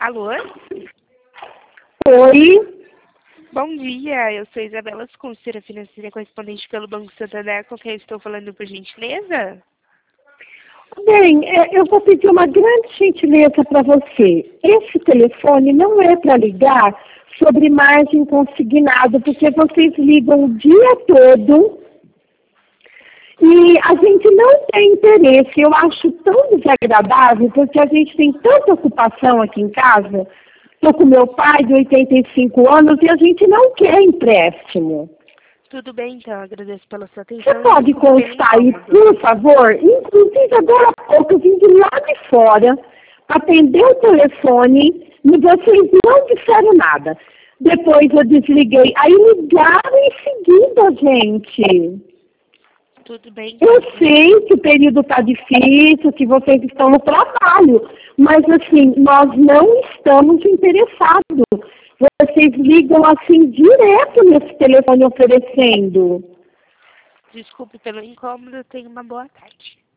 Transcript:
Alô? Oi, Bom dia, eu sou Isabela, consultora financeira correspondente pelo Banco Santander, com quem eu estou falando, por gentileza? bem, eu vou pedir uma grande gentileza para você. Esse telefone não é para ligar sobre margem consignado, porque vocês ligam o dia todo e a gente não tem interesse. Eu acho tão desagradável, porque a gente tem tanta ocupação aqui em casa. Estou com meu pai de 85 anos e a gente não quer empréstimo. Tudo bem, então, agradeço pela sua Você atenção. pode Desculpe pelo constar aí, incômodo. por favor? Inclusive, agora há pouco eu vim de lá de fora, atender o telefone e vocês não disseram nada. Depois eu desliguei. Aí ligaram em seguida, gente. Tudo bem, Eu então. sei que o período está difícil, que vocês estão no trabalho, mas assim, nós não estamos interessados. Vocês ligam assim direto nesse telefone oferecendo. Desculpe pelo incômodo, tenha uma boa tarde.